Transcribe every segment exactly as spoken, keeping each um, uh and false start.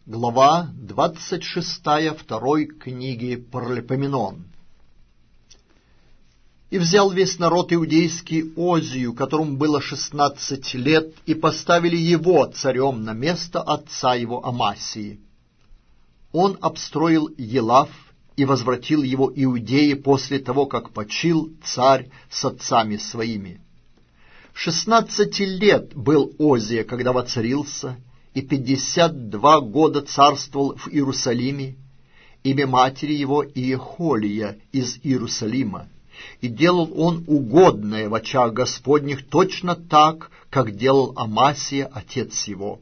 Глава двадцать шестая второй книги Паралипоменон. «И взял весь народ иудейский Озию, которому было шестнадцать лет, и поставили его царем на место отца его Амасии. Он обстроил Елав и возвратил его Иудее после того, как почил царь с отцами своими. Шестнадцати лет был Озия, когда воцарился, и пятьдесят два года царствовал в Иерусалиме, имя матери его Иехолия из Иерусалима, и делал он угодное в очах Господних точно так, как делал Амасия, отец его.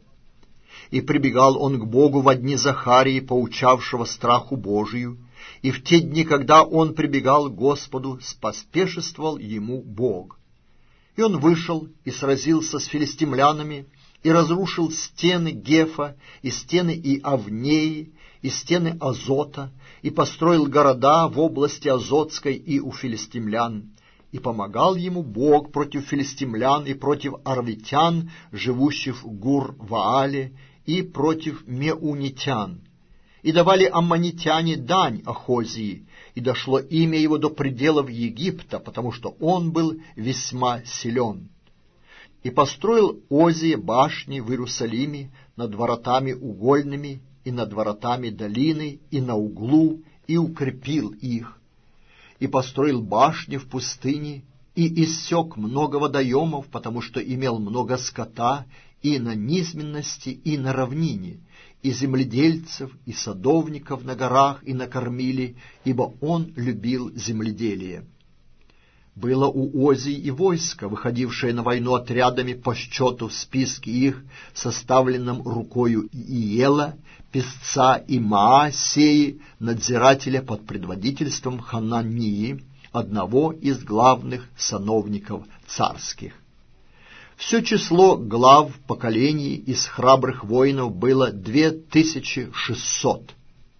И прибегал он к Богу во дни Захарии, поучавшего страху Божию, и в те дни, когда он прибегал к Господу, споспешествовал ему Бог. И он вышел и сразился с филистимлянами, и разрушил стены Гефа, и стены Иавнеи, и стены Азота, и построил города в области Азотской и у филистимлян. И помогал ему Бог против филистимлян и против арвитян, живущих в Гур-Ваале, и против меунитян. И давали аммонитяне дань Ахозии, и дошло имя его до пределов Египта, потому что он был весьма силен. И построил Озия башни в Иерусалиме над воротами угольными и над воротами долины и на углу, и укрепил их. И построил башни в пустыне, и иссек много водоемов, потому что имел много скота и на низменности, и на равнине, и земледельцев, и садовников на горах, и накормили, ибо он любил земледелие. Было у Озии и войско, выходившее на войну отрядами по счету в списке их, составленном рукою Иела, песца и Маасеи, надзирателя под предводительством Ханании, одного из главных сановников царских. Все число глав поколений из храбрых воинов было две тысячи шестьсот.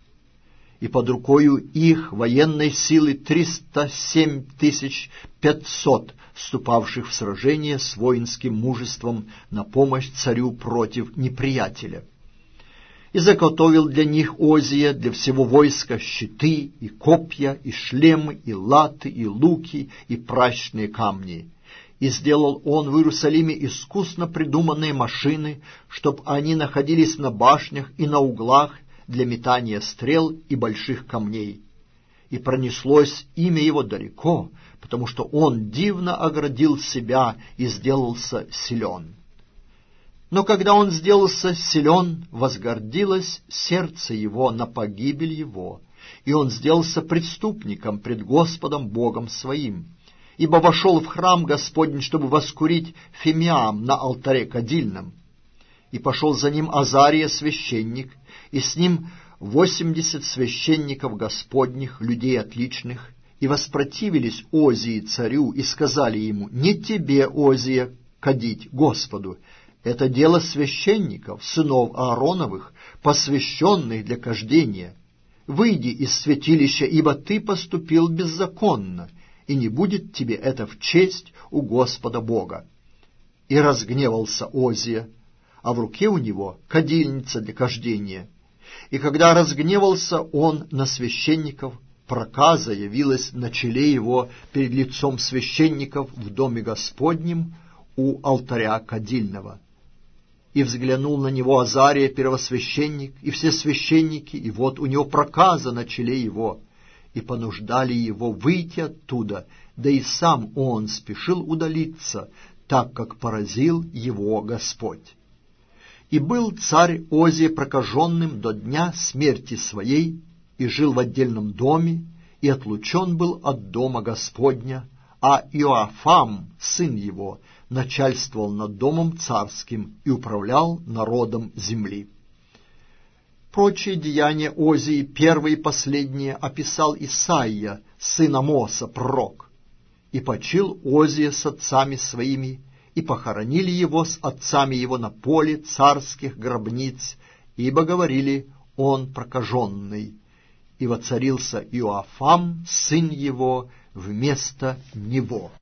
И под рукою их военной силы триста семь тысяч пятьсот, вступавших в сражение с воинским мужеством на помощь царю против неприятеля. И заготовил для них Озия, для всего войска, щиты, и копья, и шлемы, и латы, и луки, и пращные камни. И сделал он в Иерусалиме искусно придуманные машины, чтоб они находились на башнях и на углах, для метания стрел и больших камней. И пронеслось имя его далеко, потому что он дивно оградил себя и сделался силен. Но когда он сделался силен, возгордилось сердце его на погибель его, и он сделался преступником пред Господом Богом своим, ибо вошел в храм Господень, чтобы воскурить фимиам на алтаре кадильном. И пошел за ним Азария священник, и с ним восемьдесят священников Господних, людей отличных, и воспротивились Озии царю, и сказали ему: «Не тебе, Озия, кадить Господу, это дело священников, сынов Аароновых, посвященных для кождения. Выйди из святилища, ибо ты поступил беззаконно, и не будет тебе это в честь у Господа Бога». И разгневался Озия, а в руке у него кадильница для кождения. И когда разгневался он на священников, проказа явилась на челе его перед лицом священников в доме Господнем у алтаря кадильного. И взглянул на него Азария, первосвященник, и все священники, и вот у него проказа на челе его, и понуждали его выйти оттуда, да и сам он спешил удалиться, так как поразил его Господь. И был царь Озия прокаженным до дня смерти своей, и жил в отдельном доме, и отлучен был от дома Господня, а Иоафам, сын его, начальствовал над домом царским и управлял народом земли. Прочие деяния Озии, первые и последние, описал Исаия, сын Амоса, пророк. И почил Озия с отцами своими, и похоронили его с отцами его на поле царских гробниц, ибо говорили: он прокаженный. И воцарился Иоафам, сын его, вместо него.